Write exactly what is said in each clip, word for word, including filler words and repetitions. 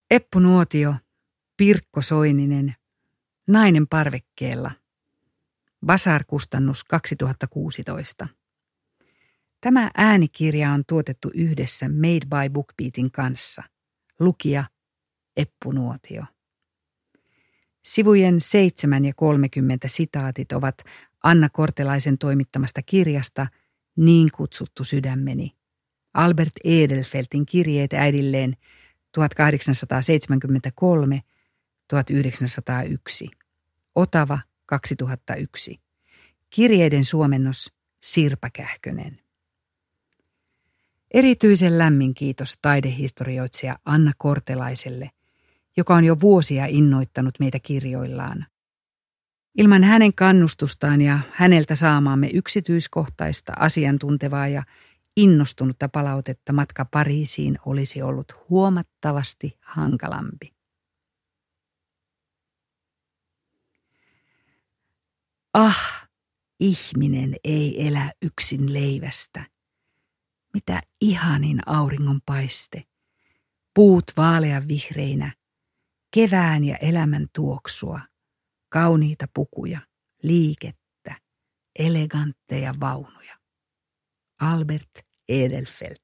Eppu Nuotio, Pirkko Soininen, Nainen parvekkeella. Basar-kustannus kaksituhattakuusitoista. Tämä äänikirja on tuotettu yhdessä Made by BookBeatin kanssa. Lukija Eppu Nuotio. Sivujen seitsemän ja kolmekymmentä sitaatit ovat Anna Kortelaisen toimittamasta kirjasta Niin kutsuttu sydämeni. Albert Edelfeltin kirjeet äidilleen tuhatkahdeksansataaseitsemänkymmentäkolme tuhatyhdeksänsataayksi. Otava kaksituhattayksi. Kirjeiden suomennos Sirpa Kähkönen. Erityisen lämmin kiitos taidehistorioitsija Anna Kortelaiselle, joka on jo vuosia innoittanut meitä kirjoillaan. Ilman hänen kannustustaan ja häneltä saamaamme yksityiskohtaista, asiantuntevaa ja innostunutta palautetta matka Pariisiin olisi ollut huomattavasti hankalampi. Ah, ihminen ei elä yksin leivästä. Mitä ihanin auringonpaiste, puut vaalean vihreinä, kevään ja elämän tuoksua, kauniita pukuja, liikettä, elegantteja vaunuja. Albert Edelfelt.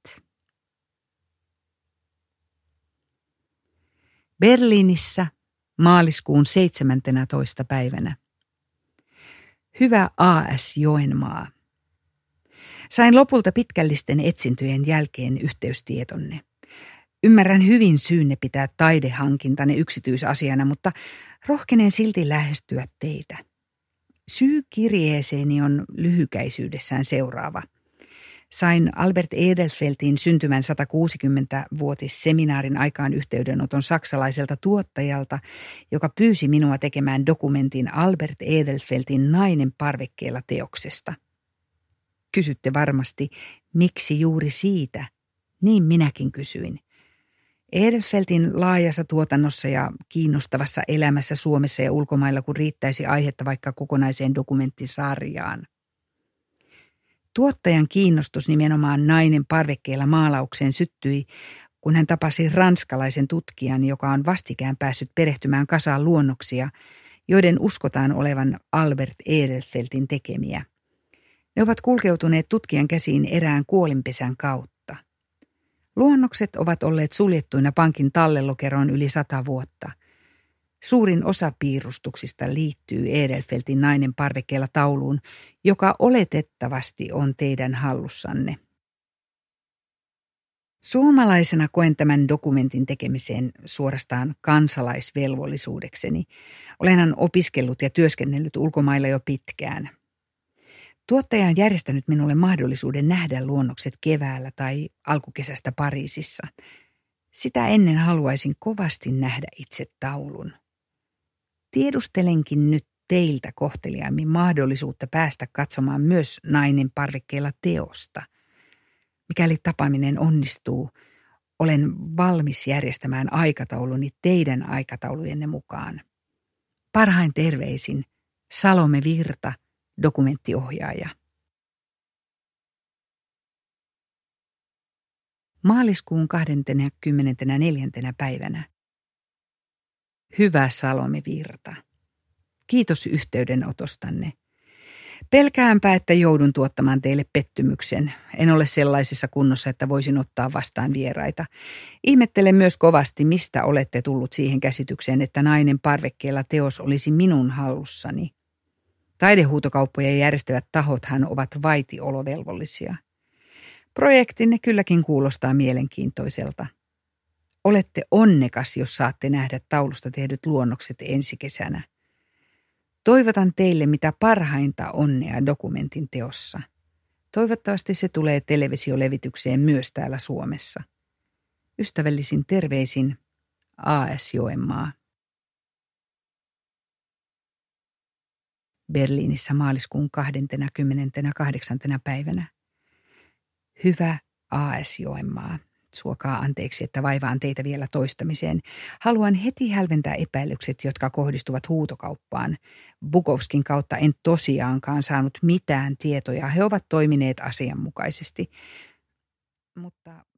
Berliinissä maaliskuun seitsemäntenätoista päivänä. Hyvä A S Joenmaa. Sain lopulta pitkällisten etsintöjen jälkeen yhteystietonne. Ymmärrän hyvin syynne pitää taidehankintanne yksityisasiana, mutta rohkenen silti lähestyä teitä. Syy kirjeeseeni on lyhykäisyydessään seuraava. Sain Albert Edelfeltin syntymän satakuusikymmentävuotisseminaarin aikaan yhteydenoton saksalaiselta tuottajalta, joka pyysi minua tekemään dokumentin Albert Edelfeltin Nainen parvekkeella -teoksesta. Kysytte varmasti, miksi juuri siitä? Niin minäkin kysyin. Edelfeltin laajassa tuotannossa ja kiinnostavassa elämässä Suomessa ja ulkomailla, kun riittäisi aihetta vaikka kokonaiseen dokumenttisarjaan. Tuottajan kiinnostus nimenomaan Nainen parvekkeella -maalaukseen syttyi, kun hän tapasi ranskalaisen tutkijan, joka on vastikään päässyt perehtymään kasaan luonnoksia, joiden uskotaan olevan Albert Edelfeltin tekemiä. Ne ovat kulkeutuneet tutkijan käsiin erään kuolinpesän kautta. Luonnokset ovat olleet suljettuina pankin tallelokeroon yli sata vuotta. Suurin osa piirustuksista liittyy Edelfeltin Nainen parvekkeella -tauluun, joka oletettavasti on teidän hallussanne. Suomalaisena koen tämän dokumentin tekemiseen suorastaan kansalaisvelvollisuudekseni. Olenhan opiskellut ja työskennellyt ulkomailla jo pitkään. Tuottaja on järjestänyt minulle mahdollisuuden nähdä luonnokset keväällä tai alkukesästä Pariisissa. Sitä ennen haluaisin kovasti nähdä itse taulun. Tiedustelenkin nyt teiltä kohteliaimmin mahdollisuutta päästä katsomaan myös Nainen parvekkeella -teosta. Mikäli tapaaminen onnistuu, olen valmis järjestämään aikatauluni teidän aikataulujenne mukaan. Parhain terveisin Salome Virta, dokumenttiohjaaja. Maaliskuun kahdeskymmenesneljäs päivänä. Hyvä Salome Virta. Kiitos yhteydenotostanne. Pelkäänpä, että joudun tuottamaan teille pettymyksen. En ole sellaisessa kunnossa, että voisin ottaa vastaan vieraita. Ihmettelen myös kovasti, mistä olette tullut siihen käsitykseen, että Nainen parvekkeella -teos olisi minun hallussani. Taidehuutokauppoja järjestävät tahothan ovat vaitiolovelvollisia. Projektinne kylläkin kuulostaa mielenkiintoiselta. Olette onnekas, jos saatte nähdä taulusta tehdyt luonnokset ensi kesänä. Toivotan teille mitä parhainta onnea dokumentin teossa. Toivottavasti se tulee televisiolevitykseen myös täällä Suomessa. Ystävällisin terveisin A S Joenmaa. Berliinissä maaliskuun kahdeskymmeneskahdeksas päivänä. Hyvä A S Joenmaa. Suokaa anteeksi, että vaivaan teitä vielä toistamiseen. Haluan heti hälventää epäilykset, jotka kohdistuvat huutokauppaan. Bukowskin kautta en tosiaankaan saanut mitään tietoja. He ovat toimineet asianmukaisesti. Mutta